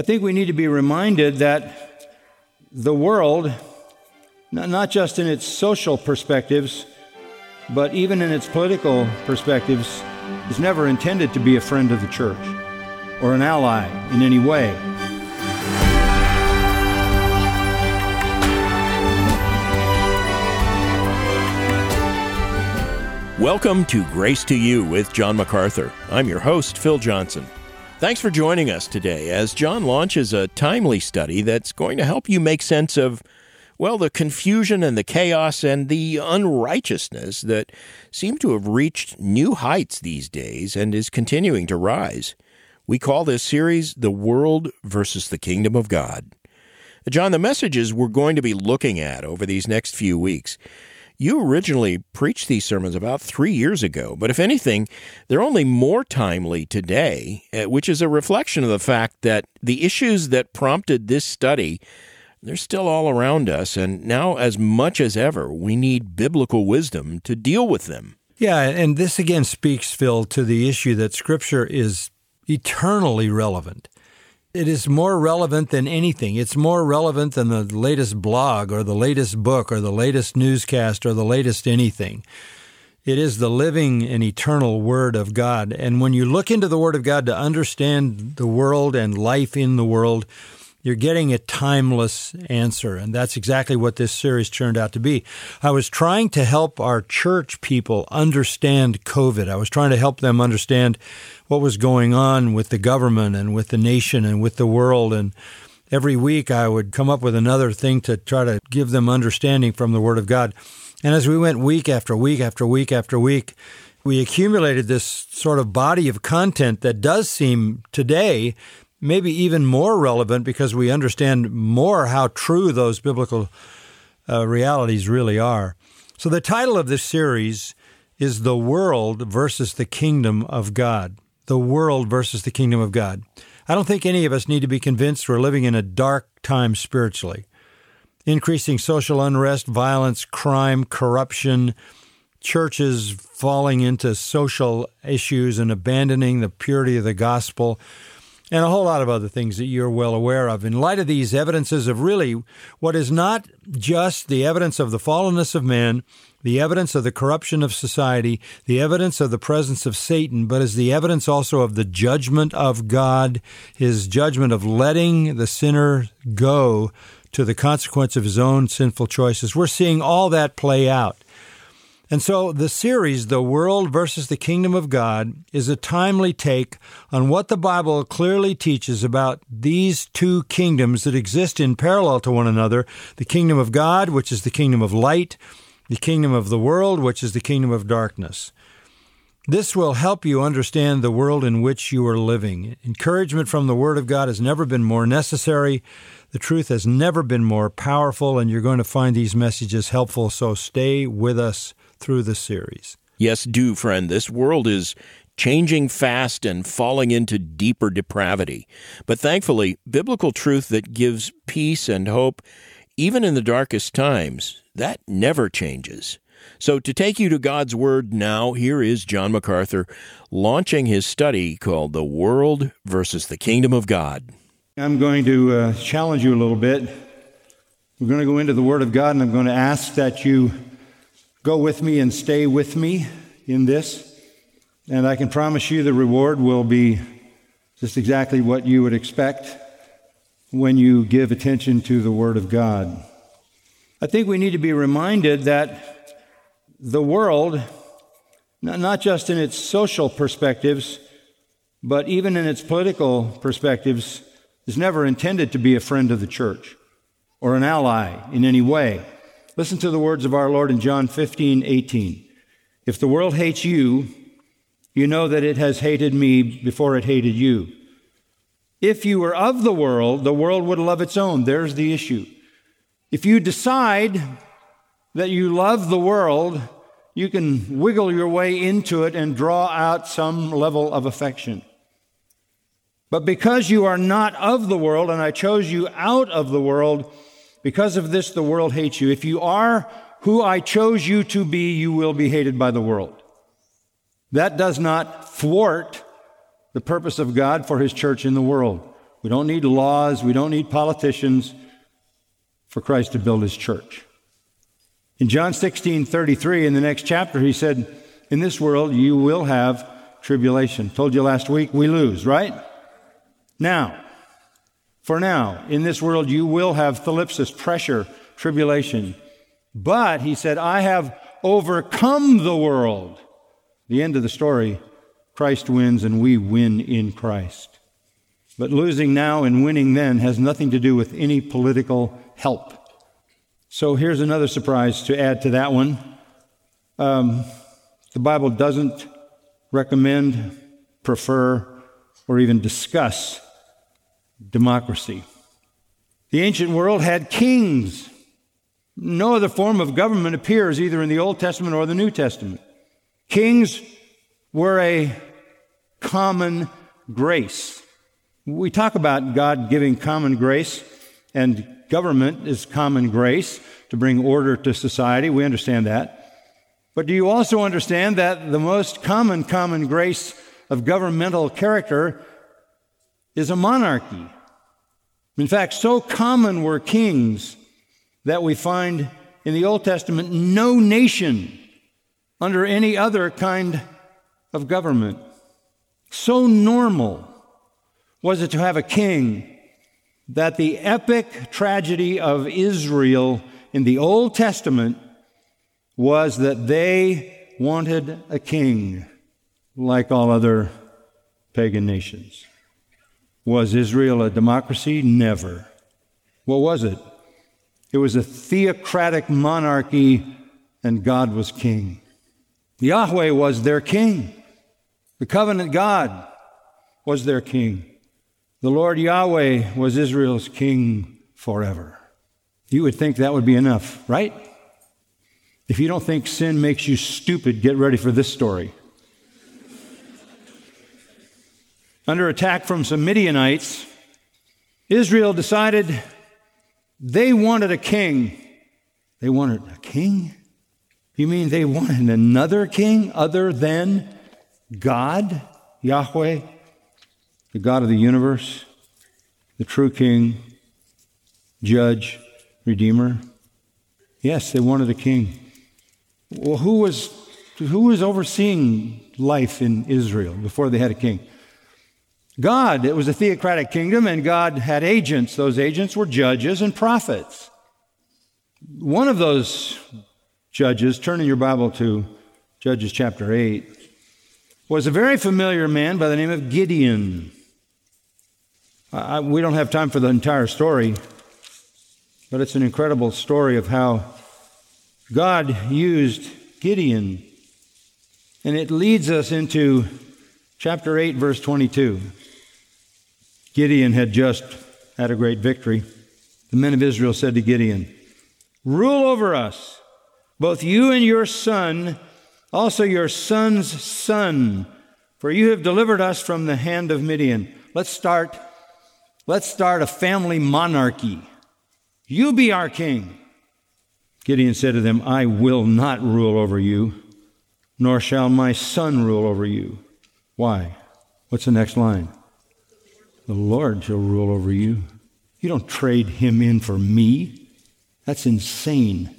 I think we need to be reminded that the world, not just in its social perspectives, but even in its political perspectives, is never intended to be a friend of the church or an ally in any way. Welcome to Grace to You with John MacArthur. I'm your host, Phil Johnson. Thanks for joining us today as John launches a timely study that's going to help you make sense of, well, the confusion and the chaos and the unrighteousness that seem to have reached new heights these days and is continuing to rise. We call this series The World versus the Kingdom of God. John, the messages we're going to be looking at over these next few weeks, you originally preached these sermons about 3 years ago, but if anything, they're only more timely today, which is a reflection of the fact that the issues that prompted this study, they're still all around us, and now as much as ever, we need biblical wisdom to deal with them. Yeah, and this again speaks, Phil, to the issue that Scripture is eternally relevant. It is more relevant than anything. It's more relevant than the latest blog or the latest book or the latest newscast or the latest anything. It is the living and eternal Word of God. And when you look into the Word of God to understand the world and life in the world, you're getting a timeless answer. And that's exactly what this series turned out to be. I was trying to help our church people understand COVID. I was trying to help them understand what was going on with the government and with the nation and with the world. And every week I would come up with another thing to try to give them understanding from the Word of God. And as we went week after week after week after week, we accumulated this sort of body of content that does seem today maybe even more relevant because we understand more how true those biblical realities really are. So the title of this series is The World versus the Kingdom of God. The world versus the kingdom of God. I don't think any of us need to be convinced we're living in a dark time spiritually. Increasing social unrest, violence, crime, corruption, churches falling into social issues and abandoning the purity of the gospel, and a whole lot of other things that you're well aware of. In light of these evidences of really what is not just the evidence of the fallenness of man, the evidence of the corruption of society, the evidence of the presence of Satan, but is the evidence also of the judgment of God, his judgment of letting the sinner go to the consequence of his own sinful choices. We're seeing all that play out. And so the series, The World versus the Kingdom of God, is a timely take on what the Bible clearly teaches about these two kingdoms that exist in parallel to one another, the kingdom of God, which is the kingdom of light, the kingdom of the world, which is the kingdom of darkness. This will help you understand the world in which you are living. Encouragement from the Word of God has never been more necessary. The truth has never been more powerful, and you're going to find these messages helpful, so stay with us through the series. Yes, do, friend. This world is changing fast and falling into deeper depravity. But thankfully, biblical truth that gives peace and hope, even in the darkest times, that never changes. So to take you to God's Word now, here is John MacArthur launching his study called The World versus the Kingdom of God. I'm going to challenge you a little bit. We're going to go into the Word of God, and I'm going to ask that you go with me and stay with me in this. And I can promise you the reward will be just exactly what you would expect when you give attention to the Word of God. I think we need to be reminded that the world, not just in its social perspectives, but even in its political perspectives, is never intended to be a friend of the church or an ally in any way. Listen to the words of our Lord in John 15:18. If the world hates you, you know that it has hated me before it hated you. If you were of the world would love its own. There's the issue. If you decide that you love the world, you can wiggle your way into it and draw out some level of affection. But because you are not of the world, and I chose you out of the world, because of this, the world hates you. If you are who I chose you to be, you will be hated by the world. That does not thwart the purpose of God for His church in the world. We don't need laws. We don't need politicians for Christ to build his church. In John 16:33, in the next chapter, he said, in this world you will have tribulation. Told you last week, we lose, right? For now, in this world you will have thlipsis, pressure, tribulation. But, he said, I have overcome the world. The end of the story, Christ wins and we win in Christ. But losing now and winning then has nothing to do with any political help. So here's another surprise to add to that one. The Bible doesn't recommend, prefer, or even discuss democracy. The ancient world had kings. No other form of government appears either in the Old Testament or the New Testament. Kings were a common grace. We talk about God giving common grace, and government is common grace to bring order to society. We understand that. But do you also understand that the most common grace of governmental character is a monarchy? In fact, so common were kings that we find in the Old Testament no nation under any other kind of government. So normal was it to have a king that the epic tragedy of Israel in the Old Testament was that they wanted a king like all other pagan nations. Was Israel a democracy? Never. What was it? It was a theocratic monarchy, and God was king. Yahweh was their king. The covenant God was their king. The Lord Yahweh was Israel's king forever. You would think that would be enough, right? If you don't think sin makes you stupid, get ready for this story. Under attack from some Midianites, Israel decided they wanted a king. They wanted a king? You mean they wanted another king other than God, Yahweh, the God of the universe, the true king, judge, redeemer? Yes, they wanted a king. Well, who was overseeing life in Israel before they had a king? God. It was a theocratic kingdom, and God had agents. Those agents were judges and prophets. One of those judges, turn in your Bible to Judges chapter 8, was a very familiar man by the name of Gideon. We don't have time for the entire story, but it's an incredible story of how God used Gideon. And it leads us into chapter 8, verse 22. Gideon had just had a great victory. The men of Israel said to Gideon, "Rule over us, both you and your son, also your son's son, for you have delivered us from the hand of Midian." Let's start a family monarchy. You be our king. Gideon said to them, "I will not rule over you, nor shall my son rule over you." Why? What's the next line? The Lord shall rule over you. You don't trade him in for me. That's insane.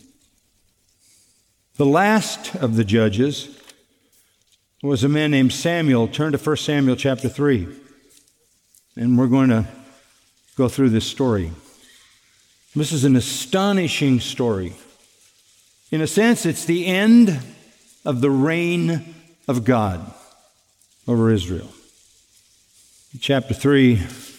The last of the judges was a man named Samuel. Turn to 1 Samuel chapter 3. And we're going to go through this story. This is an astonishing story. In a sense, it's the end of the reign of God over Israel. In chapter 3,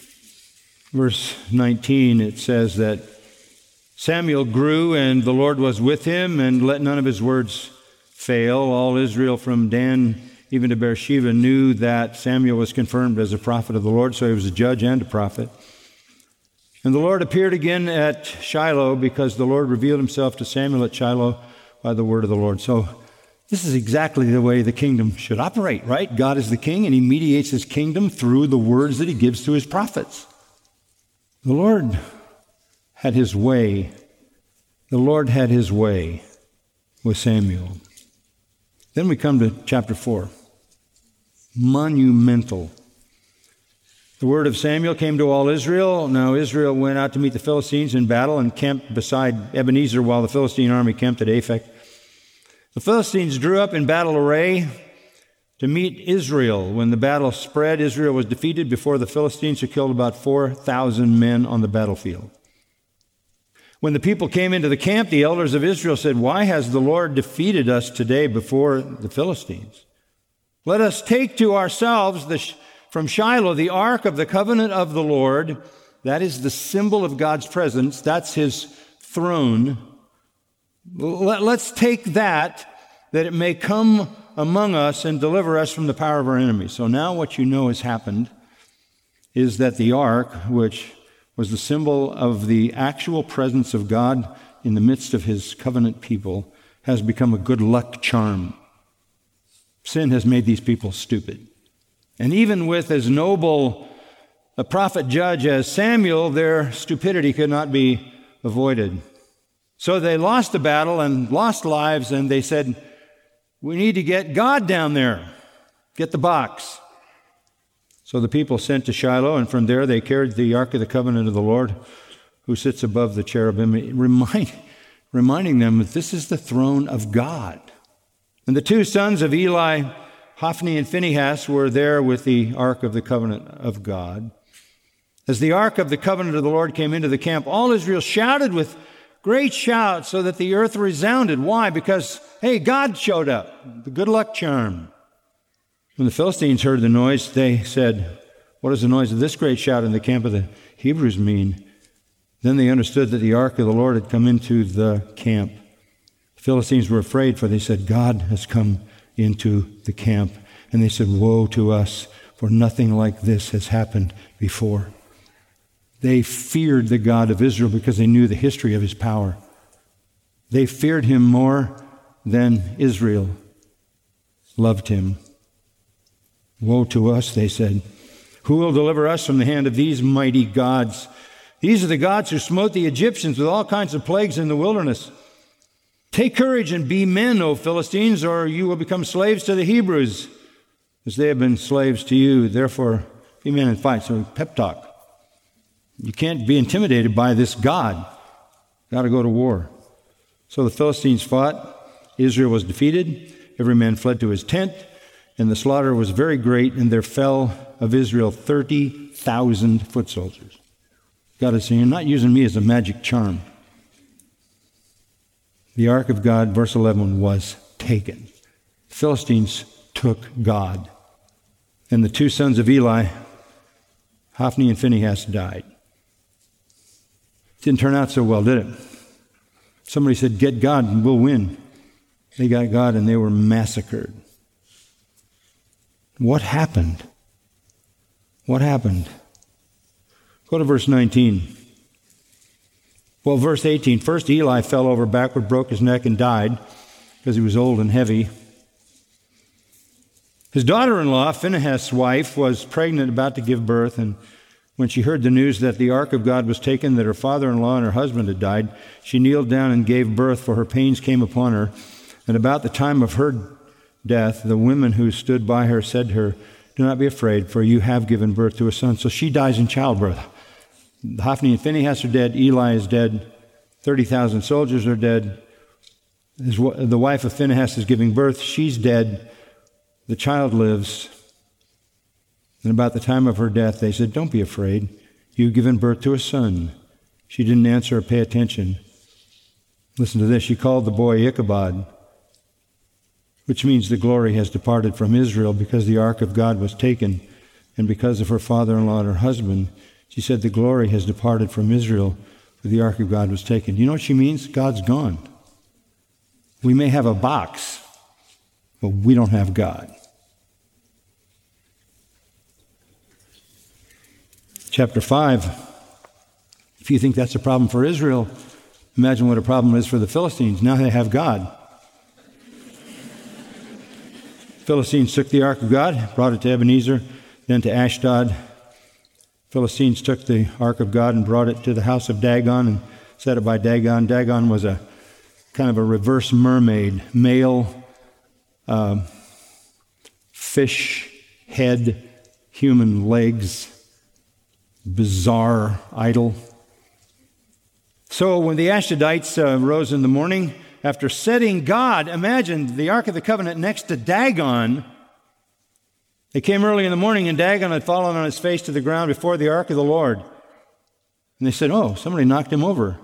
verse 19, it says that Samuel grew, and the Lord was with him, and let none of his words fail. All Israel from Dan even to Beersheba knew that Samuel was confirmed as a prophet of the Lord, so he was a judge and a prophet. And the Lord appeared again at Shiloh, because the Lord revealed himself to Samuel at Shiloh by the word of the Lord. So this is exactly the way the kingdom should operate, right? God is the king, and he mediates his kingdom through the words that he gives to his prophets. The Lord had his way. The Lord had his way with Samuel. Then we come to chapter 4. Monumental. The word of Samuel came to all Israel. Now Israel went out to meet the Philistines in battle and camped beside Ebenezer while the Philistine army camped at Aphek. The Philistines drew up in battle array to meet Israel. When the battle spread, Israel was defeated before the Philistines, who killed about 4,000 men on the battlefield. When the people came into the camp, the elders of Israel said, "Why has the Lord defeated us today before the Philistines? Let us take to ourselves from Shiloh the ark of the covenant of the Lord." That is the symbol of God's presence. That's his throne. Let's take that it may come among us and deliver us from the power of our enemies. So now what you know has happened is that the ark, which was the symbol of the actual presence of God in the midst of his covenant people, has become a good luck charm. Sin has made these people stupid. And even with as noble a prophet judge as Samuel, their stupidity could not be avoided. So they lost the battle and lost lives, and they said, "We need to get God down there. Get the box." So the people sent to Shiloh, and from there they carried the Ark of the Covenant of the Lord, who sits above the cherubim, reminding them that this is the throne of God. And the two sons of Eli, Hophni and Phinehas, were there with the Ark of the Covenant of God. As the Ark of the Covenant of the Lord came into the camp, all Israel shouted with great shouts so that the earth resounded. Why? Because, hey, God showed up, the good luck charm. When the Philistines heard the noise, they said, "What does the noise of this great shout in the camp of the Hebrews mean?" Then they understood that the ark of the Lord had come into the camp. The Philistines were afraid, for they said, "God has come into the camp." And they said, "Woe to us, for nothing like this has happened before." They feared the God of Israel because they knew the history of his power. They feared him more than Israel loved him. "Woe to us," they said. "Who will deliver us from the hand of these mighty gods? These are the gods who smote the Egyptians with all kinds of plagues in the wilderness. Take courage and be men, O Philistines, or you will become slaves to the Hebrews, as they have been slaves to you. Therefore, be men and fight." So pep talk. You can't be intimidated by this God. Got to go to war. So the Philistines fought. Israel was defeated. Every man fled to his tent. And the slaughter was very great, and there fell of Israel 30,000 foot soldiers. God is saying, "You're not using me as a magic charm." The ark of God, verse 11, was taken. The Philistines took God. And the two sons of Eli, Hophni and Phinehas, died. Didn't turn out so well, did it? Somebody said, "Get God and we'll win." They got God and they were massacred. What happened? What happened? Go to verse 19. Well, verse 18. First Eli fell over backward, broke his neck, and died because he was old and heavy. His daughter-in-law, Phinehas' wife, was pregnant, about to give birth, and when she heard the news that the ark of God was taken, that her father-in-law and her husband had died, she kneeled down and gave birth, for her pains came upon her. And about the time of her death, the women who stood by her said to her, "Do not be afraid, for you have given birth to a son." So she dies in childbirth. Hophni and Phinehas are dead. Eli is dead. 30,000 soldiers are dead. The wife of Phinehas is giving birth. She's dead. The child lives. And about the time of her death, they said, "Don't be afraid. You've given birth to a son." She didn't answer or pay attention. Listen to this. She called the boy Ichabod, which means the glory has departed from Israel, because the ark of God was taken, and because of her father-in-law and her husband. She said, "The glory has departed from Israel, for the ark of God was taken." You know what she means? God's gone. We may have a box, but we don't have God. Chapter 5. If you think that's a problem for Israel, imagine what a problem is for the Philistines. Now they have God. Philistines took the ark of God, brought it to Ebenezer, then to Ashdod. Philistines took the ark of God and brought it to the house of Dagon and set it by Dagon. Dagon was a kind of a reverse mermaid, male, fish head, human legs, bizarre idol. So when the Ashdodites rose in the morning, after setting God, imagine the Ark of the Covenant next to Dagon, they came early in the morning and Dagon had fallen on his face to the ground before the Ark of the Lord. And they said, oh, somebody knocked him over.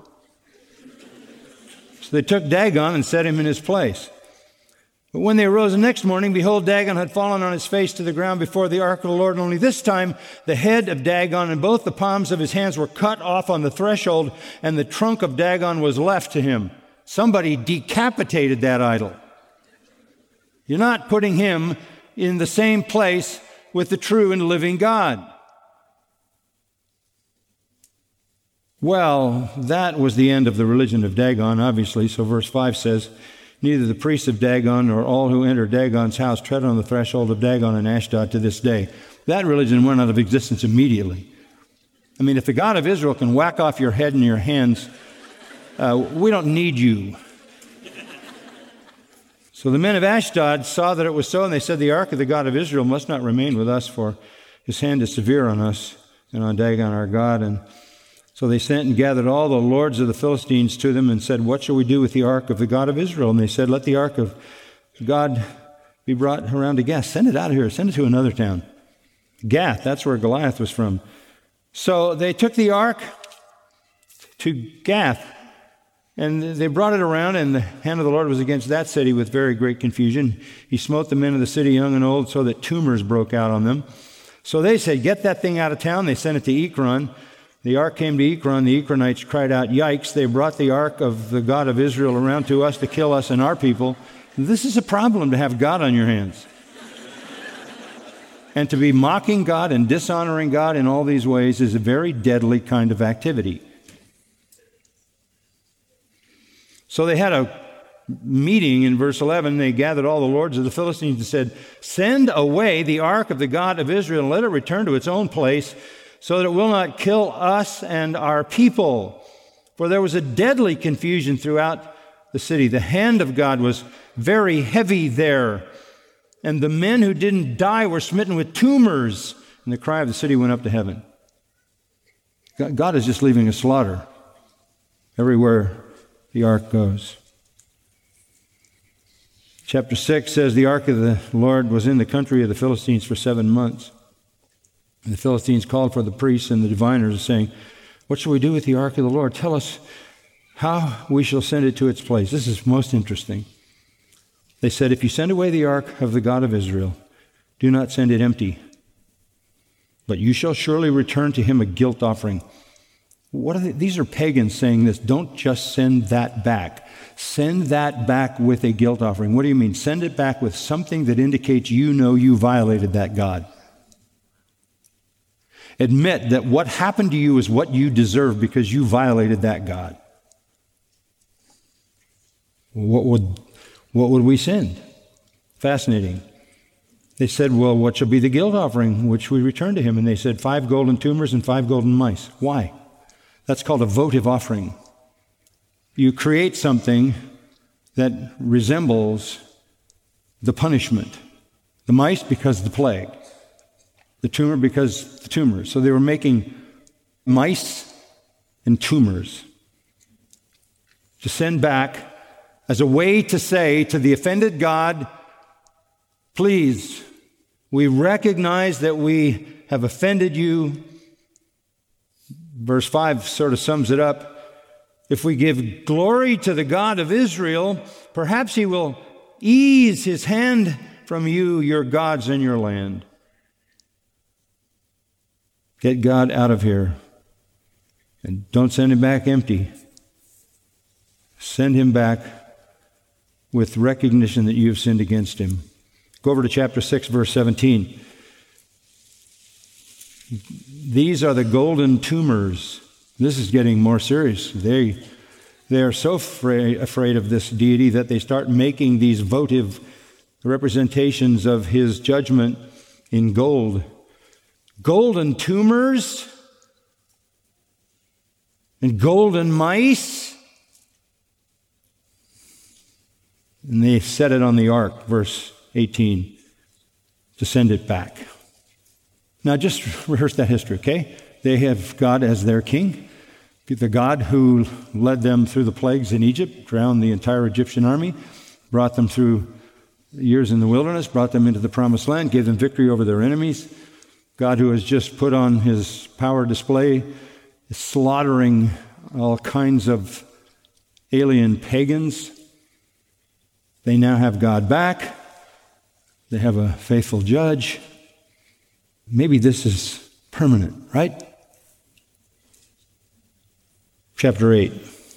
So they took Dagon and set him in his place. But when they arose the next morning, behold, Dagon had fallen on his face to the ground before the ark of the Lord. Only this time the head of Dagon and both the palms of his hands were cut off on the threshold, and the trunk of Dagon was left to him. Somebody decapitated that idol. You're not putting him in the same place with the true and living God. Well, that was the end of the religion of Dagon, obviously. So verse 5 says, neither the priests of Dagon nor all who enter Dagon's house tread on the threshold of Dagon and Ashdod to this day. That religion went out of existence immediately. I mean, if the God of Israel can whack off your head and your hands, we don't need you. So the men of Ashdod saw that it was so, and they said, the ark of the God of Israel must not remain with us, for his hand is severe on us and on Dagon our God. And so they sent and gathered all the lords of the Philistines to them and said, what shall we do with the ark of the God of Israel? And they said, let the ark of God be brought around to Gath. Send it out of here. Send it to another town. Gath, that's where Goliath was from. So they took the ark to Gath, and they brought it around, and the hand of the Lord was against that city with very great confusion. He smote the men of the city, young and old, so that tumors broke out on them. So they said, get that thing out of town. They sent it to Ekron. The ark came to Ekron. The Ekronites cried out, yikes, they brought the ark of the God of Israel around to us to kill us and our people. This is a problem to have God on your hands. And to be mocking God and dishonoring God in all these ways is a very deadly kind of activity. So they had a meeting in verse 11. They gathered all the lords of the Philistines and said, send away the ark of the God of Israel and let it return to its own place, so that it will not kill us and our people. For there was a deadly confusion throughout the city. The hand of God was very heavy there, and the men who didn't die were smitten with tumors, and the cry of the city went up to heaven. God is just leaving a slaughter everywhere the ark goes. Chapter 6 says, the ark of the Lord was in the country of the Philistines for 7 months. And the Philistines called for the priests and the diviners, saying, what shall we do with the ark of the Lord? Tell us how we shall send it to its place. This is most interesting. They said, if you send away the ark of the God of Israel, do not send it empty, but you shall surely return to him a guilt offering. What are these are pagans saying this. Don't just send that back. Send that back with a guilt offering. What do you mean? Send it back with something that indicates you know you violated that God. Admit that what happened to you is what you deserve because you violated that God. What would we send? Fascinating. They said, well, what shall be the guilt offering which we return to him? And they said, 5 golden tumors and 5 golden mice. Why? That's called a votive offering. You create something that resembles the punishment. The mice because of the plague. The tumor because the tumor. So they were making mice and tumors to send back as a way to say to the offended God, please, we recognize that we have offended you. Verse 5 sort of sums it up. If we give glory to the God of Israel, perhaps he will ease his hand from you, your gods, and your land. Get God out of here. And don't send him back empty. Send him back with recognition that you have sinned against him. Go over to chapter 6, verse 17. These are the golden tumors. This is getting more serious. They are so afraid of this deity that they start making these votive representations of his judgment in gold. Golden tumors and golden mice. And they set it on the ark, verse 18, to send it back. Now just rehearse that history, okay? They have God as their king. The God who led them through the plagues in Egypt, drowned the entire Egyptian army, brought them through years in the wilderness, brought them into the promised land, gave them victory over their enemies. God who has just put on his power display, slaughtering all kinds of alien pagans. They now have God back. They have a faithful judge. Maybe this is permanent, right? Chapter 8.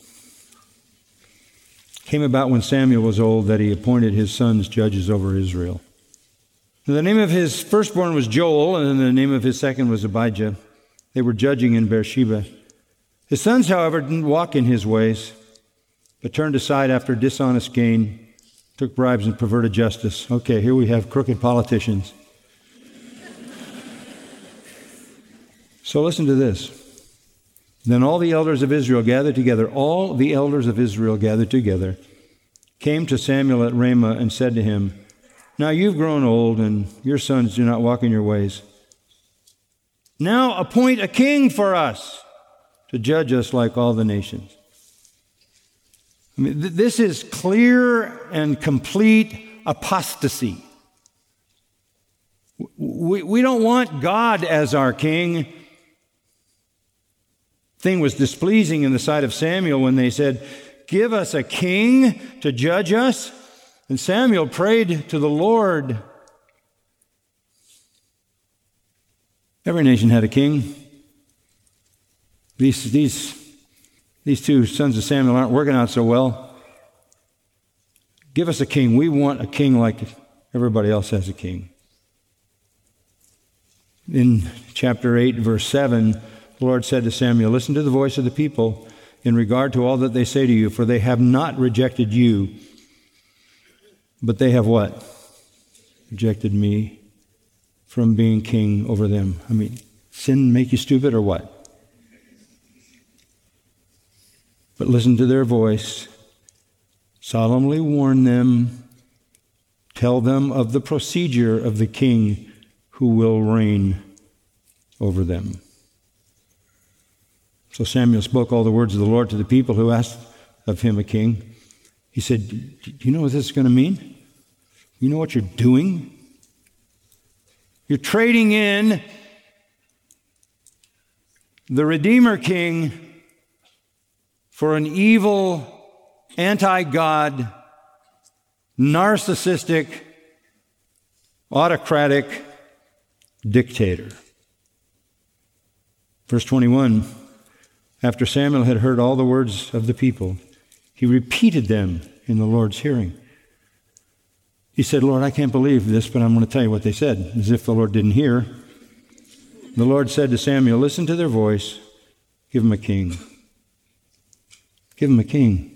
Came about when Samuel was old that he appointed his sons judges over Israel. The name of his firstborn was Joel, and the name of his second was Abijah. They were judging in Beersheba. His sons, however, didn't walk in his ways, but turned aside after dishonest gain, took bribes and perverted justice. Okay, here we have crooked politicians. So listen to this. Then all the elders of Israel gathered together, came to Samuel at Ramah and said to him, Now you've grown old, and your sons do not walk in your ways. Now appoint a king for us to judge us like all the nations. I mean, this is clear and complete apostasy. We don't want God as our king. Thing was displeasing in the sight of Samuel when they said, Give us a king to judge us. And Samuel prayed to the Lord. Every nation had a king. These two sons of Samuel aren't working out so well. Give us a king. We want a king like everybody else has a king. In chapter 8, verse 7, the Lord said to Samuel, Listen to the voice of the people in regard to all that they say to you, for they have not rejected you, but they have what? Rejected me from being king over them. I mean, sin make you stupid or what? But listen to their voice. Solemnly warn them. Tell them of the procedure of the king who will reign over them. So Samuel spoke all the words of the Lord to the people who asked of him a king. He said, Do you know what this is going to mean? You know what you're doing? You're trading in the Redeemer King for an evil, anti-God, narcissistic, autocratic dictator. Verse 21, after Samuel had heard all the words of the people, he repeated them in the Lord's hearing. He said, Lord, I can't believe this, but I'm going to tell you what they said, as if the Lord didn't hear. The Lord said to Samuel, listen to their voice. Give them a king. Give them a king.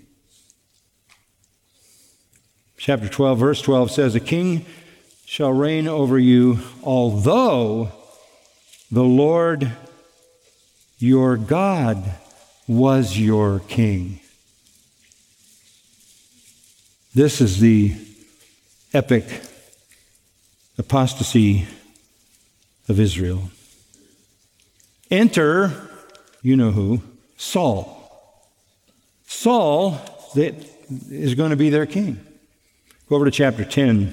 Chapter 12, verse 12 says, a king shall reign over you, although the Lord your God was your king. This is the epic apostasy of Israel. Enter, you know who, Saul. Saul that is going to be their king. Go over to chapter 10.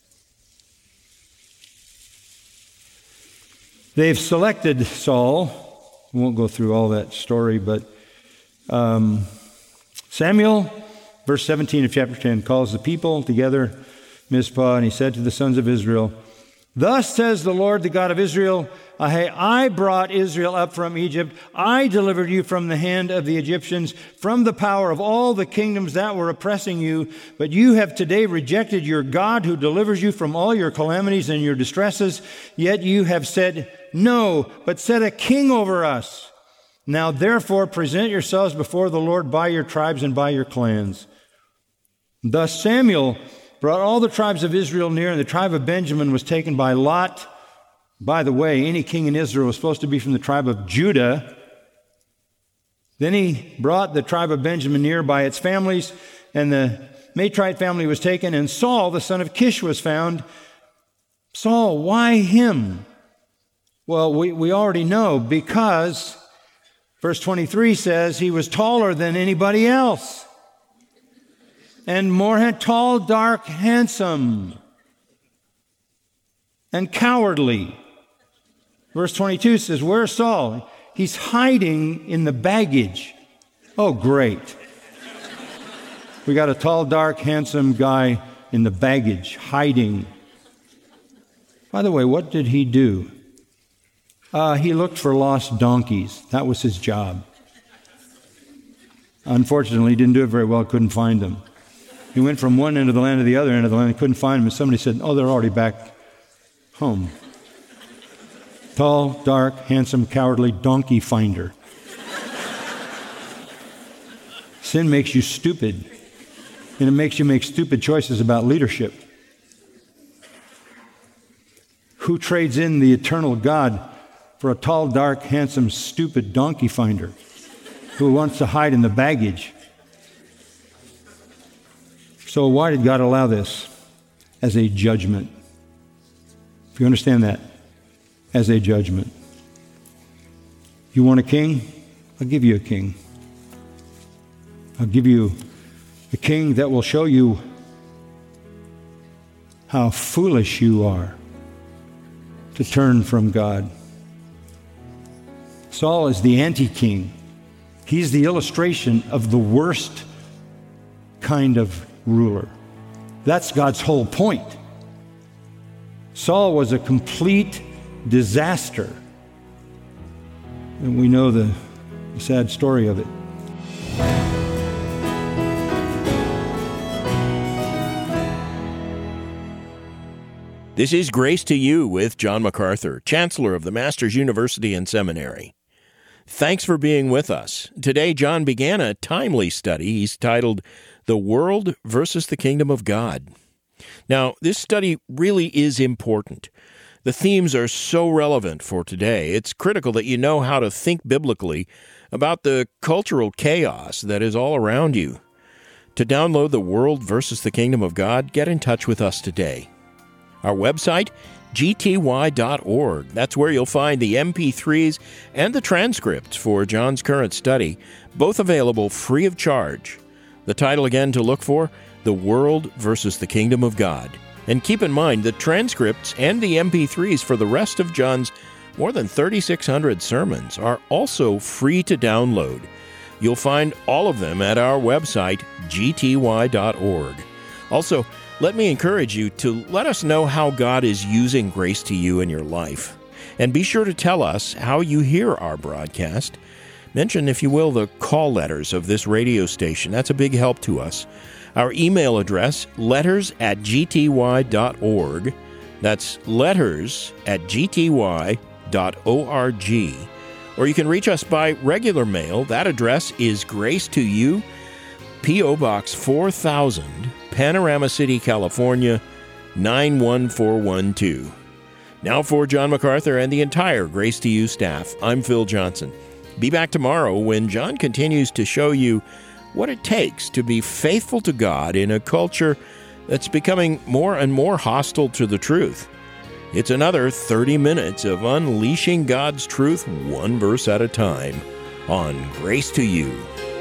They've selected Saul. We won't go through all that story, but Samuel, verse 17 of chapter 10, calls the people together, Mizpah, and he said to the sons of Israel, Thus says the Lord, the God of Israel, I brought Israel up from Egypt. I delivered you from the hand of the Egyptians, from the power of all the kingdoms that were oppressing you. But you have today rejected your God who delivers you from all your calamities and your distresses. Yet you have said, No, but set a king over us. Now therefore present yourselves before the Lord by your tribes and by your clans. Thus Samuel brought all the tribes of Israel near, and the tribe of Benjamin was taken by lot. By the way, any king in Israel was supposed to be from the tribe of Judah. Then he brought the tribe of Benjamin near by its families, and the Matrite family was taken, and Saul, the son of Kish, was found. Saul, why him? Well, we already know, because verse 23 says he was taller than anybody else. And more tall, dark, handsome, and cowardly. Verse 22 says, where's Saul? He's hiding in the baggage. Oh, great. We got a tall, dark, handsome guy in the baggage, hiding. By the way, what did he do? He looked for lost donkeys. That was his job. Unfortunately, he didn't do it very well, couldn't find them. He went from one end of the land to the other end of the land, couldn't find them, and somebody said, oh, they're already back home. Tall, dark, handsome, cowardly donkey finder. Sin makes you stupid, and it makes you make stupid choices about leadership. Who trades in the eternal God for a tall, dark, handsome, stupid donkey finder who wants to hide in the baggage? So why did God allow this? As a judgment. If you understand that, as a judgment. You want a king? I'll give you a king. I'll give you a king that will show you how foolish you are to turn from God. Saul is the anti-king. He's the illustration of the worst kind of ruler. That's God's whole point. Saul was a complete disaster. And we know the sad story of it. This is Grace to You with John MacArthur, Chancellor of the Masters University and Seminary. Thanks for being with us. Today, John began a timely study he's titled The World versus the Kingdom of God. Now, this study really is important. The themes are so relevant for today. It's critical that you know how to think biblically about the cultural chaos that is all around you. To download The World versus the Kingdom of God, get in touch with us today. Our website, gty.org. That's where you'll find the MP3s and the transcripts for John's current study, both available free of charge. The title again to look for, The World versus the Kingdom of God. And keep in mind, the transcripts and the MP3s for the rest of John's more than 3,600 sermons are also free to download. You'll find all of them at our website, gty.org. Also, let me encourage you to let us know how God is using Grace to You in your life. And be sure to tell us how you hear our broadcast. Mention, if you will, the call letters of this radio station. That's a big help to us. Our email address, letters@gty.org. That's letters@gty.org. Or you can reach us by regular mail. That address is Grace to You, P.O. Box 4000, Panorama City, California, 91412. Now for John MacArthur and the entire Grace to You staff, I'm Phil Johnson. Be back tomorrow when John continues to show you what it takes to be faithful to God in a culture that's becoming more and more hostile to the truth. It's another 30 minutes of unleashing God's truth one verse at a time on Grace to You.